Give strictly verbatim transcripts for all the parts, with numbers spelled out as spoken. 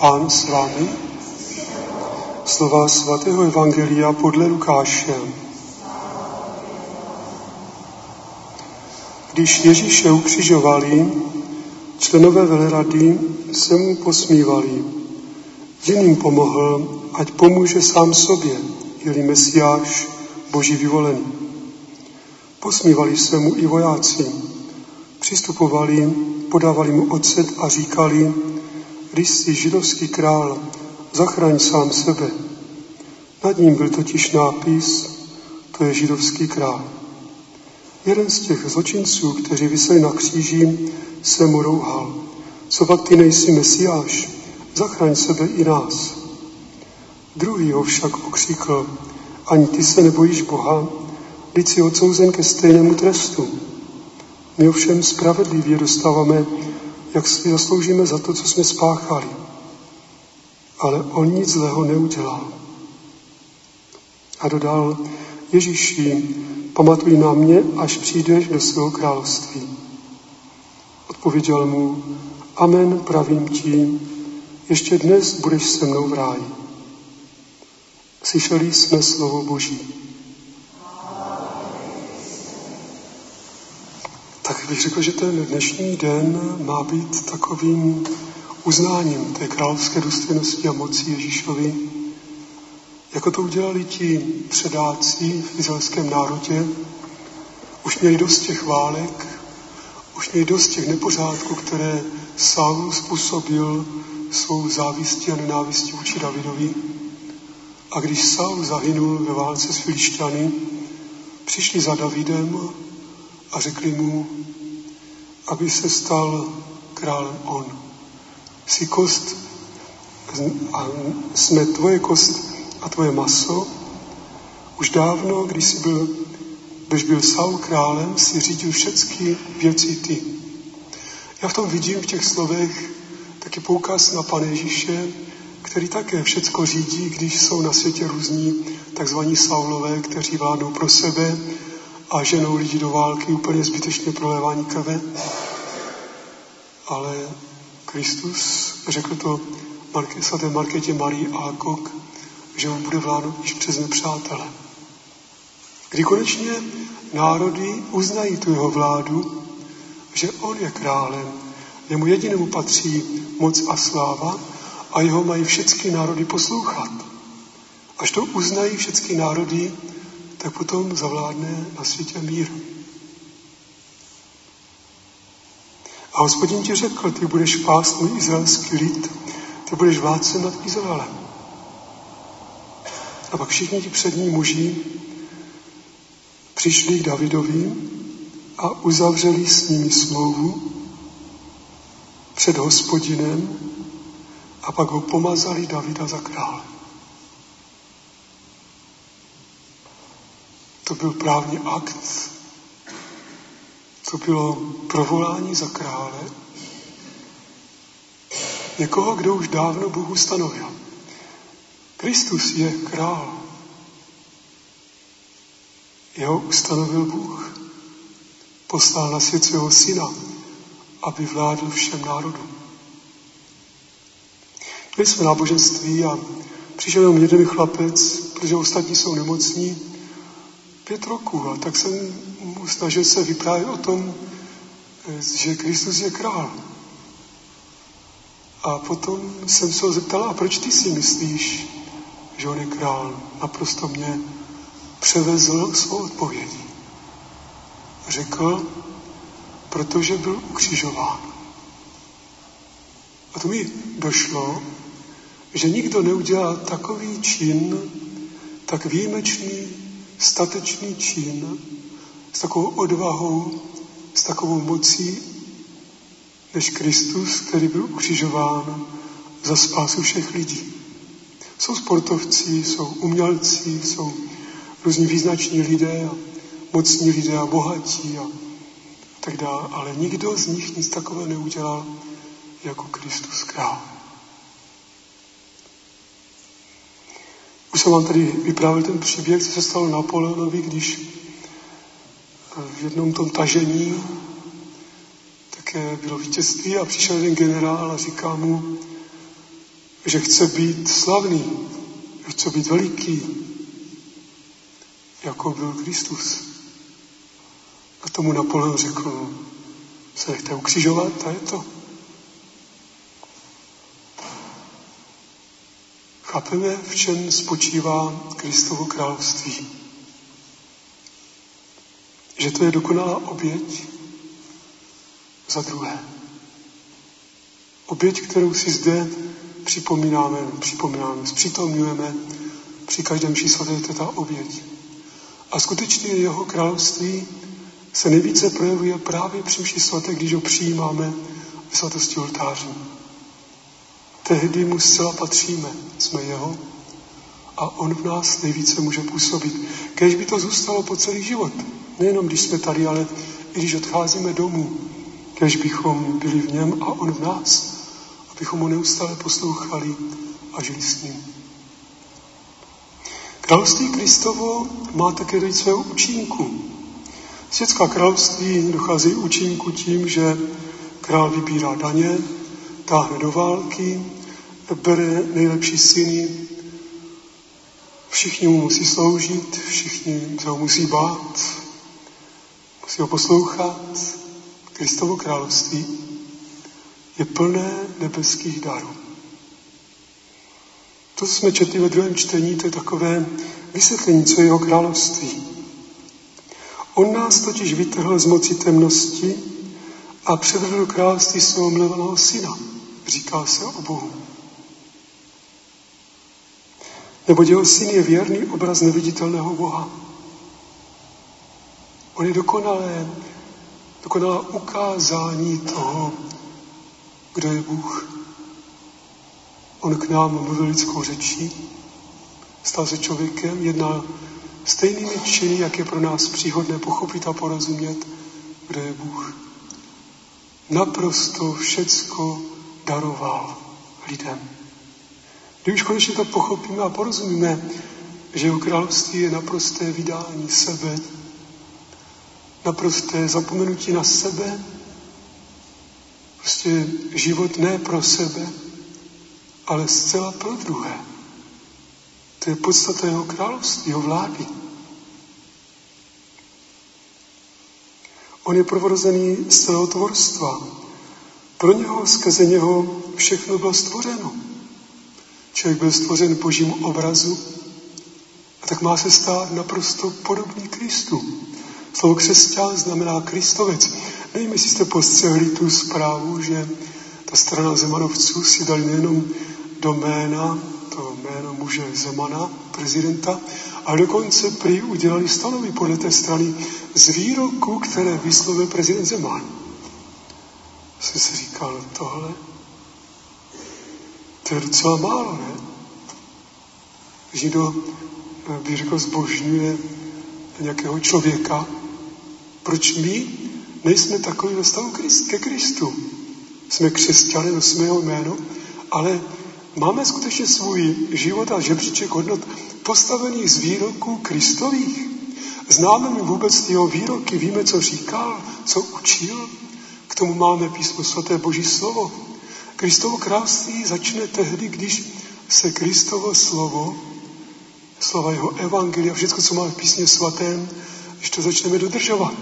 Pán s vámi. Slova svatého evangelia podle Lukáše. Když Ježíše ukřižovali, členové velerady se mu posmívali. Jiným pomohl, ať pomůže sám sobě, je-li Mesiáš, Boží vyvolený. Posmívali se mu i vojáci. Přistupovali, podávali mu ocet a říkali: když jsi židovský král, zachraň sám sebe. Nad ním byl totiž nápis: to je židovský král. Jeden z těch zločinců, kteří viseli na kříži, se mu rouhal: co pak ty nejsi Mesiáš? Zachraň sebe i nás. Druhý ho však okřikl: ani ty se nebojíš Boha, vždyť jsi odsouzen ke stejnému trestu. My ovšem spravedlivě dostáváme, jak si zasloužíme za to, co jsme spáchali. Ale on nic zlého neudělal. A dodal: Ježíši, pamatuj na mě, až přijdeš do svého království. Odpověděl mu: amen, pravím ti, ještě dnes budeš se mnou v ráji. Slyšeli jsme slovo Boží. Tak bych řekl, že ten dnešní den má být takovým uznáním té královské důstojnosti a moci Ježíšovi, jako to udělali ti předáci v izraelském národě. Už měli dost těch válek, už měli dost těch nepořádků, které Saul způsobil svou závistí a nenávistí vůči Davidovi. A když Saul zahynul ve válce s Filišťany, přišli za Davidem a řekli mu, aby se stal králem on. Jsi kost a jsme tvoje kost a tvoje maso. Už dávno, když jsi byl, když byl Saul králem, si řídil všechny věci ty. Já v tom vidím v těch slovech taky poukaz na Pana Ježíše, který také všecko řídí, když jsou na světě různí takzvaní Saulové, kteří vládnou pro sebe a ženou lidi do války úplně zbytečně prolévání krve. Ale Kristus řekl to Marke, svaté Markétě Marii Alcock, že on bude vládnout již přes nepřátele. Kdy konečně národy uznají tu jeho vládu, že on je králem, jemu jedinému patří moc a sláva a jeho mají všechny národy poslouchat. Až to uznají všechny národy, tak potom zavládne na světě mír. A Hospodin ti řekl, ty budeš pást můj izraelský lid, ty budeš vládcem nad Izraelem. A pak všichni ti přední muži přišli k Davidovi a uzavřeli s nimi smlouvu před Hospodinem a pak ho pomazali Davida za krále. To byl právní akt, to bylo provolání za krále, někoho, kdo už dávno Bůh ustanovil. Kristus je král. Jeho ustanovil Bůh. Poslal na svět svého syna, aby vládl všem národům. Měli jsme náboženství a přišel jenom jeden chlapec, protože ostatní jsou nemocní, pět roků. A tak jsem mu snažil se vyprávět o tom, že Kristus je král. A potom jsem se ho zeptal, a proč ty si myslíš, že on je král? Naprosto mě převezl svou odpovědí. Řekl, protože byl ukřižován. A to mi došlo, že nikdo neudělal takový čin, tak výjimečný, statečný čin, s takovou odvahou, s takovou mocí, než Kristus, který byl ukřižován za spásu všech lidí. Jsou sportovci, jsou umělci, jsou různí význační lidé, a mocní lidé a bohatí a tak dále, ale nikdo z nich nic takového neudělal jako Kristus král. Už jsem vám tady vyprávěl ten příběh, co se stalo Napoleonovi, když v jednom tom tažení také bylo vítězství a přišel jeden generál a říká mu, že chce být slavný, že chce být veliký, jako byl Kristus. A tomu Napoleon řekl, se nechte ukřižovat a je to. Chápeme, v čem spočívá Kristovo království. Že to je dokonalá oběť za druhé. Oběť, kterou si zde připomínáme, připomínáme, zpřítomňujeme při každém mši svaté, je ta oběť. A skutečně jeho království se nejvíce projevuje právě při mši svaté, když ho přijímáme v svatosti oltáří. Tehdy mu zcela patříme, jsme jeho a on v nás nejvíce může působit. Kéž by to zůstalo po celý život. Nejenom když jsme tady, ale i když odcházíme domů. Kéž bychom byli v něm a on v nás. Abychom ho neustále poslouchali a žili s ním. Království Kristovo má také dojít svého účinku. Světská království docházejí účinku tím, že král vybírá daně, táhne do války, bere nejlepší syny, všichni mu musí sloužit, všichni se ho musí bát, musí ho poslouchat. Kristovo království je plné nebeských darů. To, co jsme četli ve druhém čtení, to je takové vysvětlení, co je jeho království. On nás totiž vytrhl z moci temnosti a převedl do království svého milovaného syna. Říká se o Bohu. Neboť jeho syn je věrný obraz neviditelného Boha. On je dokonalé, dokonalá ukázání toho, kdo je Bůh. On k nám mluvil lidskou řečí, stal se člověkem, jednal stejnými činy, jak je pro nás příhodné pochopit a porozumět, kdo je Bůh. Naprosto všecko daroval lidem. Když už konečně to pochopíme a porozumíme, že jeho království je naprosté vydání sebe, naprosté zapomenutí na sebe, prostě život ne pro sebe, ale zcela pro druhé. To je podstata jeho království, jeho vlády. On je prvorozený z celého tvorstva. Pro něho, skrze něho všechno bylo stvořeno. Člověk byl stvořen božím obrazu a tak má se stát naprosto podobný Kristu. Slovo křesťan znamená Kristovec. Nevím, jestli jste postřehli tu zprávu, že ta strana Zemanovců si dali nejenom do jména, to jméno muže Zemana, prezidenta, ale dokonce prý udělali stanovy podle té strany z výroků, které vyslovil prezident Zeman. Jsem si říkal, tohle, to je docela málo, ne? Když někdo, bych řekl, zbožňuje nějakého člověka, proč my nejsme takový ve stavu ke Kristu? Jsme křesťané, nosíme jeho jméno, ale máme skutečně svůj život a žebříček hodnot postavených z výroků Kristových. Známe mi vůbec jeho výroky, víme, co říkal, co učil. K tomu máme písmo svaté Boží slovo. Kristovo království začne tehdy, když se Kristovo slovo, slova jeho evangelia, všechno, co máme v písmě svatém, když to začneme dodržovat.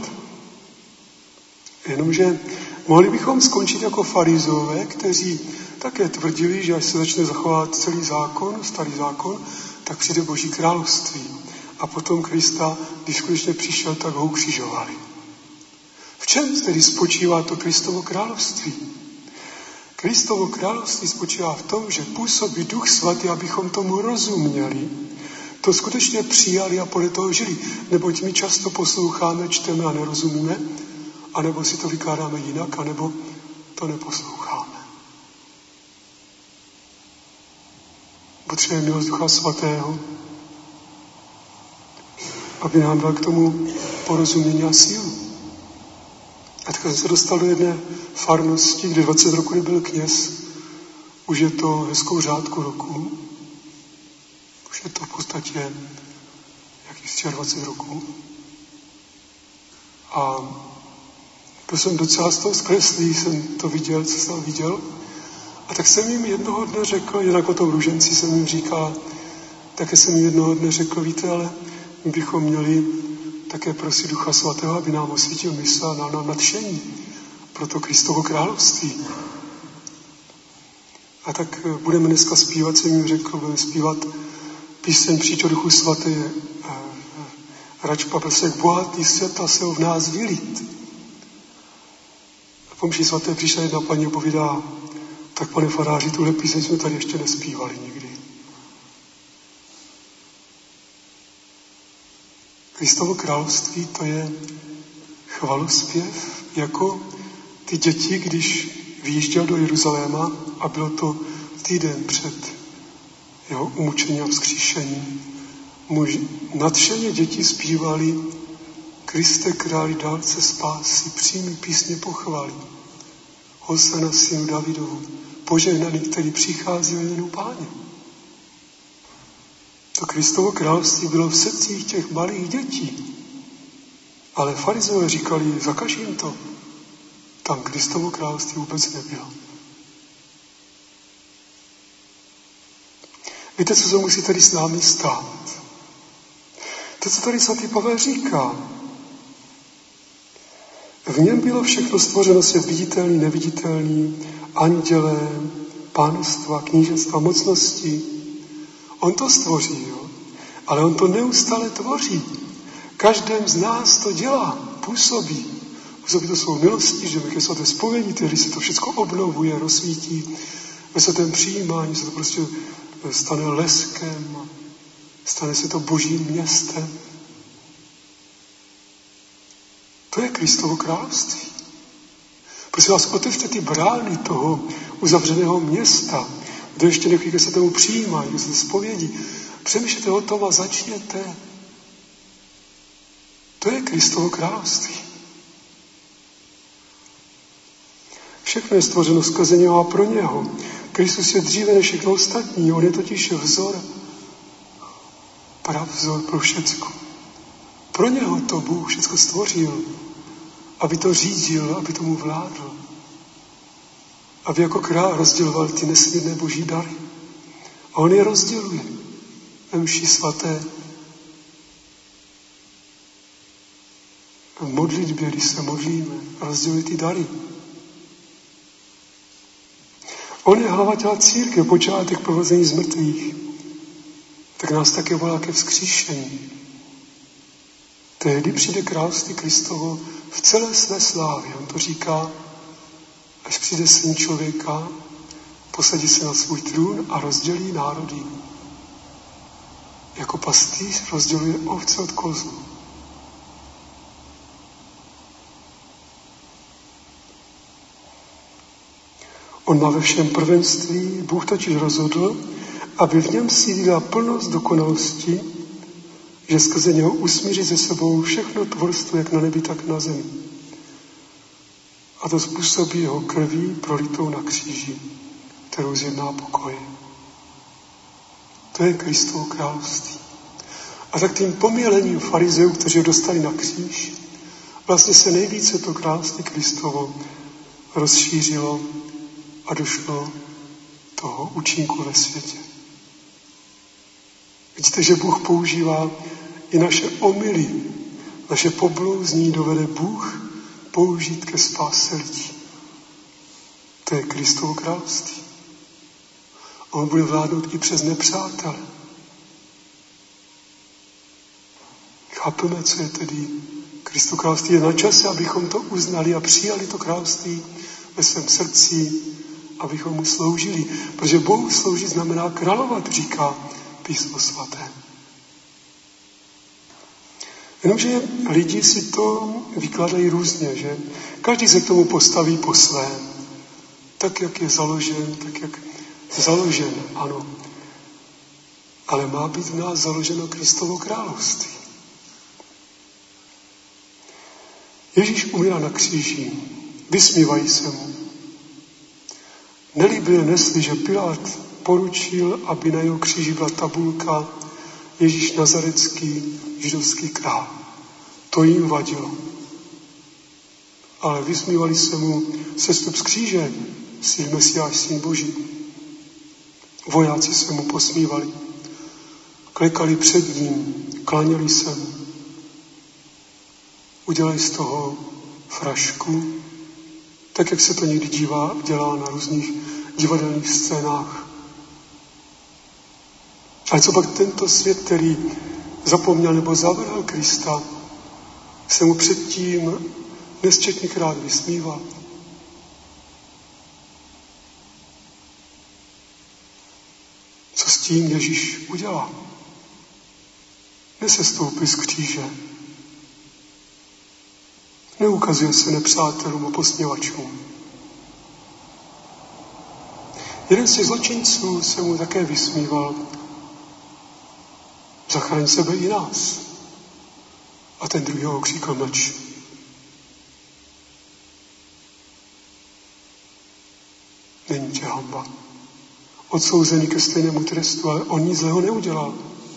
Jenomže mohli bychom skončit jako farizové, kteří také tvrdili, že až se začne zachovat celý zákon, starý zákon, tak přijde Boží království. A potom Krista, když skutečně přišel, tak ho ukřižovali. V čem tedy spočívá to Kristovo království? Kristovo království spočívá v tom, že působí Duch Svatý, abychom tomu rozuměli, to skutečně přijali a podle toho žili. Neboť my často posloucháme, čteme a nerozumíme, anebo si to vykládáme jinak, anebo to neposloucháme. Potřebujeme milost Ducha Svatého, aby nám dal k tomu porozumění a sílu. A tak jsem se dostal do jedné farnosti, kde dvacet roku nebyl kněz. Už je to hezkou řádku roku. Už je to v podstatě jakých dvacet roků. A to jsem docela z toho zkreslý, jsem to viděl, co jsem viděl. A tak jsem jim jednoho dne řekl, jinak o tom růženci jsem jim říkal, také jsem jim jednoho dne řekl, víte, ale my bychom měli také prosit Ducha Svatého, aby nám osvítil mysl a nám nadšení pro to Kristovo království. A tak budeme dneska zpívat, jsem jim řekl, budeme zpívat píseň Přijď o Duchu Svaté, rač paprsek bohatý světa se v nás vylít. A po mši svaté přišla jedna paní a povídá, tak pane faráři, tuhle píseň jsme tady ještě nespívali nikdy. Kristovo království to je chvalospěv, jako ty děti, když vyjížděl do Jeruzaléma a bylo to týden před jeho umučením a vzkříšením. Muž, nadšeně děti zpívali Kriste králi dárce spásy, přijmi písně pochvaly. Hosana synu Davidovu, požehnaný, který přichází ve jménu Páně. To Kristovo království bylo v srdcích těch malých dětí. Ale farizové říkali, zakaž jim to. Tam Kristovo království vůbec nebylo. Víte, co se musí tady s námi stát? To, co tady svatý Pavel říká. V něm bylo všechno stvořeno, svět viditelný, neviditelný, andělé, pánstva, knížectva, mocnosti. On to stvoří, jo? Ale on to neustále tvoří. Každém z nás to dělá, působí. Působí to svou milostí, že ve svaté zpovědi, tedy se to všechno obnovuje, rozsvítí. Ve svatém přijímání se to prostě stane leskem, stane se to božím městem. To je Kristovo království. Prosím vás, otevřte ty brány toho uzavřeného města, kde ještě nechodíte se tomu přijímání, kde se zpovědí. Přemýšlejte o tom a začněte. To je Kristovo království. Všechno je stvořeno skrze něho a pro něho. Kristus je dříve než všechno ostatní. On je totiž vzor. Pravzor pro všecko. Pro něho to Bůh všecko stvořil. Aby to řídil, aby tomu vládl. Aby jako král rozděloval ty nesmírné boží dary. A on je rozděluje. Ve mši svaté. V modlitbě, když se modlíme, rozděluje ty dary. On je hlava těla církve, počátek provození z mrtvých. Tak nás také volá ke vzkříšení. Tehdy přijde království Kristovo v celé své slávě. On to říká, až přijde syn člověka, posadí se na svůj trůn a rozdělí národy. Jako pastýř rozděluje ovce od kozů. On má ve všem prvenství, Bůh totiž rozhodl, aby v něm sídlila plnost dokonalosti, že skrze něho usmíří se sebou všechno tvorstvo, jak na nebi, tak na zemi. A to způsobí jeho krví prolitou na kříži, kterou zjedná pokoj. To je Kristovo království. A tak tím pomílením farizeů, kteří ho dostali na kříž, vlastně se nejvíce to království Kristovo rozšířilo a došlo toho účinku ve světě. Vidíte, že Bůh používá i naše omyly, naše poblouzní dovede Bůh použít ke spáse lidí. To je Kristovo království. A on bude vládnout i přes nepřátele. Chápeme, co je tedy Kristovo království. Je na čase, abychom to uznali a přijali to království ve svém srdci, abychom mu sloužili. Protože Bohu sloužit znamená královat, říká Písmo svaté. Jenomže lidi si to vykládají různě, že? Každý se k tomu postaví po svém. Tak, jak je založen, tak, jak je založen, ano. Ale má být v nás založeno Kristovo království. Ježíš umírá na kříži. Vysmívají se mu. Nelíbili nesli, že Pilát poručil, aby na jeho kříži byla tabulka Ježíš Nazarecký, židovský král. To jim vadilo. Ale vysmívali se mu sestup z kříže. jsi Mesiáš, syn Boží. Vojáci se mu posmívali, klekali před ním, klaněli se mu. Udělali z toho frašku, tak jak se to někdy dívá, dělá na různých divadelních scénách. Ale co pak tento svět, který zapomněl nebo zavrhl Krista, se mu předtím nesčetněkrát vysmíval. Co s tím Ježíš udělá? Nesestoupí z kříže. Neukazuje se nepřátelům a posměvačům. Jeden z těch zločinců se mu také vysmíval. Zachraň sebe i nás. A ten druhý ho kříkal mlč. Není tě hanba. Odsouzený ke stejnému trestu, ale on nic zlého neudělal.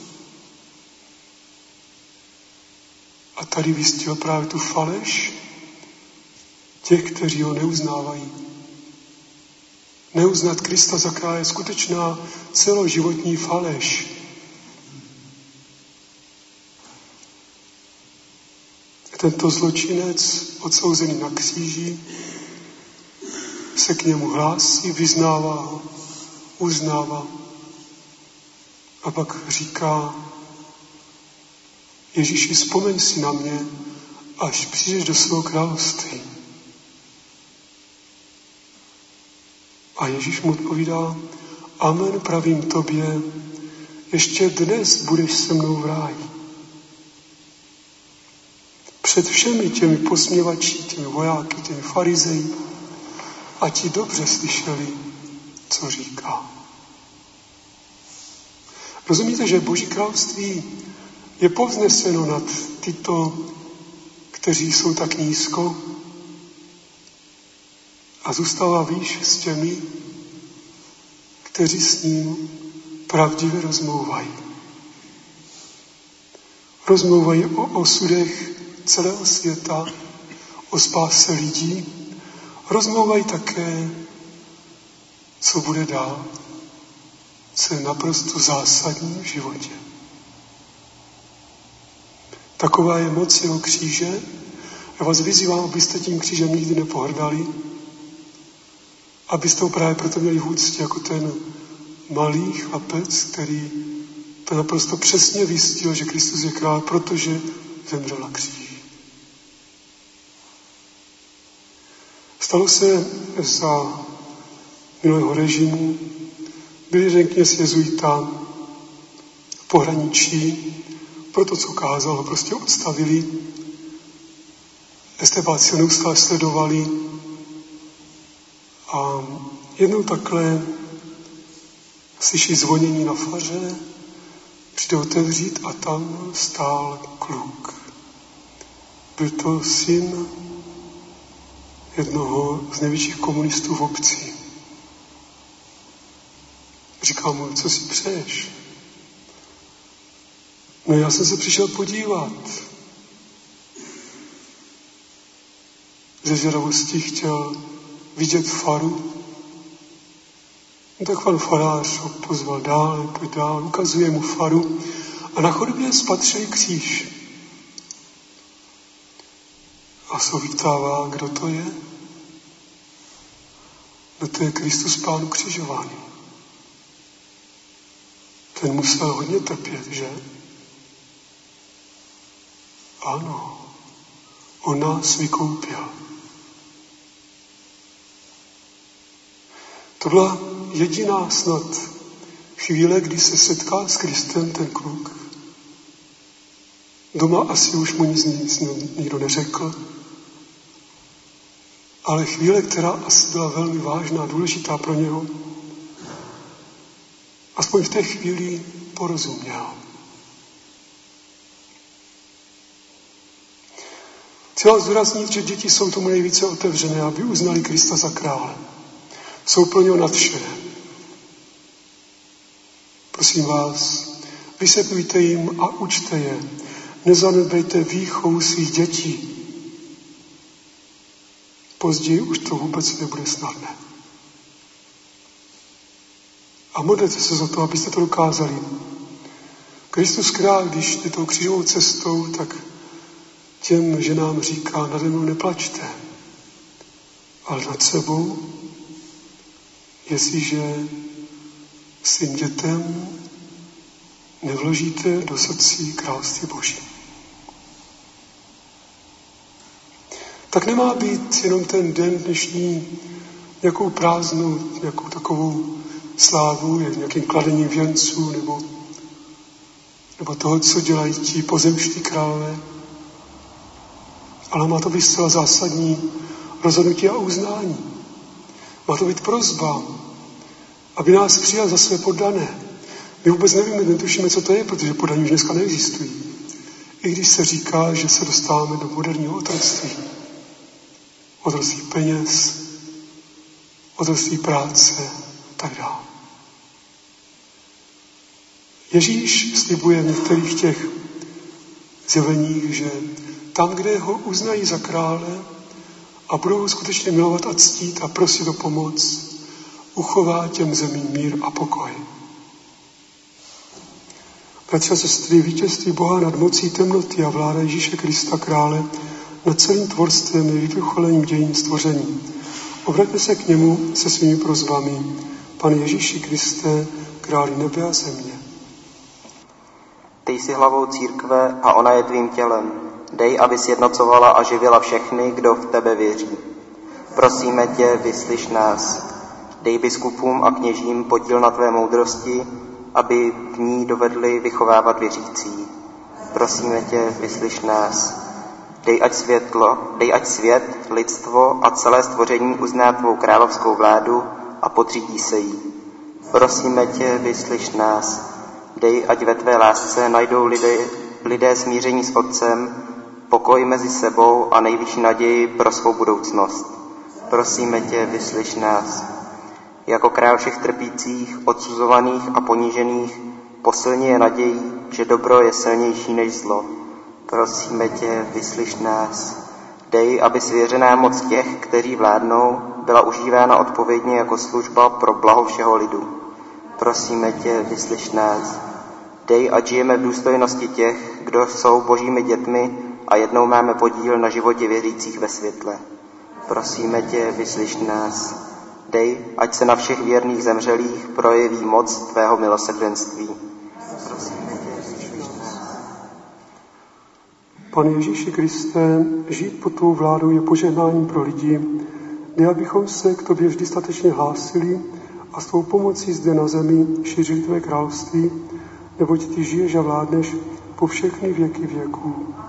A tady vystihl právě tu faleš těch, kteří ho neuznávají. Neuznat Krista za krále je skutečná celoživotní faleš. Tento zločinec, odsouzený na kříži, se k němu hlásí, vyznává ho, uznává. A pak říká: Ježíši, vzpomeň si na mě, až přijdeš do svého království. A Ježíš mu odpovídá: Amen, pravím tobě, ještě dnes budeš se mnou v ráji. Před všemi těmi posměvači, těmi vojáky, těmi farizeji, a ti dobře slyšeli, co říká. Rozumíte, že Boží království je povzneseno nad tyto, kteří jsou tak nízko, a zůstává výš s těmi, kteří s ním pravdivě rozmlouvají. Rozmlouvají o osudech celého světa, o spáse lidí, rozmlouvají také, co bude dál, co je naprosto zásadní v životě. Taková je moc jeho kříže. Já vás vyzývám, abyste tím křížem nikdy nepohrdali, abyste ho právě proto měli v úctě jako ten malý chlapec, který to naprosto přesně vystihl, že Kristus je král, protože zemřel na kříži. Stalo se za minulého režimu, byl jeden kněz jezuita v pohraničí, pro to, co kázal, ho prostě odstavili. Estebáci ho neustále sledovali a jednou takhle slyší zvonění na faře, přijde otevřít a tam stál kluk. Byl to syn jednoho z největších komunistů v obci. Říká mu: co si přeješ? No, já jsem se přišel podívat. Ze zvědavosti chtěl vidět faru. No, tak pan farář ho pozval dál, pojď dál, ukazuje mu faru a na chodbě spatřili kříž. A se vyptává, kdo to je? No, to je Kristus Pán ukřižovaný. Ten musel hodně trpět, že? Ano, on nás vykoupil. To byla jediná snad chvíle, kdy se setká s Kristem ten kluk. Doma asi už mu nic, nic nikdo neřekl, ale chvíle, která asi byla velmi vážná, důležitá pro něho, aspoň v té chvíli porozuměl. Chci vás zdůraznit, že děti jsou tomu nejvíce otevřené, aby uznali Krista za krále. Jsou pro něho nadšené. Prosím vás, vysvětlujte jim a učte je. Nezanedbejte výchovu svých dětí. Později už to vůbec nebude snadné. A modlete se za to, abyste to dokázali. Kristus král, když jde tou křížovou cestou, tak těm ženám říká, nade mnou neplačte, ale nad sebou, jestliže svým dětem nevložíte do srdcí království Boží. Tak nemá být jenom ten den dnešní nějakou prázdnou, nějakou takovou slávu, nějakým kladením věnců, nebo, nebo toho, co dělají ti pozemští králové. Ale má to být zcela zásadní rozhodnutí a uznání. Má to být prosba, aby nás přijal za své poddané. My vůbec nevíme, netušíme, co to je, protože poddaní už dneska neexistují. I když se říká, že se dostáváme do moderního otroctví. Otroctví peněz, otroctví práce, tak dále. Ježíš slibuje v některých těch zjeveních, že tam, kde ho uznají za krále a budou ho skutečně milovat a ctít a prosit o pomoc, uchová těm zemím mír a pokoj. Bratři a sestry, vítězství Boha nad mocí temnoty a vláda Ježíše Krista krále nad celým tvorstvem je vyvrcholením dějin stvoření. Obraťme se k němu se svými prosbami. Pane Ježíši Kriste, králi nebe a země. Ty jsi hlavou církve a ona je tvým tělem. Dej, aby sjednocovala a živila všechny, kdo v tebe věří. Prosíme tě, vyslyš nás. Dej biskupům a kněžím podíl na tvé moudrosti, aby v ní dovedli vychovávat věřící. Prosíme tě, vyslyš nás. Dej ať světlo, dej ať svět, lidstvo a celé stvoření uzná tvou královskou vládu a podřídí se jí. Prosíme tě, vyslyš nás. Dej, ať ve tvé lásce najdou lidé, lidé smíření s Otcem, pokoj mezi sebou a nejvyšší naději pro svou budoucnost. Prosíme tě, vyslyš nás. Jako král všech trpících, odsuzovaných a ponížených, posilni je nadějí, že dobro je silnější než zlo. Prosíme tě, vyslyš nás. Dej, aby svěřená moc těch, kteří vládnou, byla užívána odpovědně jako služba pro blaho všeho lidu. Prosíme tě, vyslyš nás. Dej, ať žijeme v důstojnosti těch, kdo jsou božími dětmi a jednou máme podíl na životě věřících ve světle. Prosíme tě, vyslyš nás. Dej, ať se na všech věrných zemřelých projeví moc tvého milosrdenství. Prosíme tě, vyslyš nás. Pane Ježíši Kriste, žít pod tvou vládou je požehnáním pro lidi. Dej, abychom se k tobě vždy statečně hlásili a s tvou pomocí zde na zemi šířili tvé království, neboť ty žiješ a vládneš po všechny věky věků.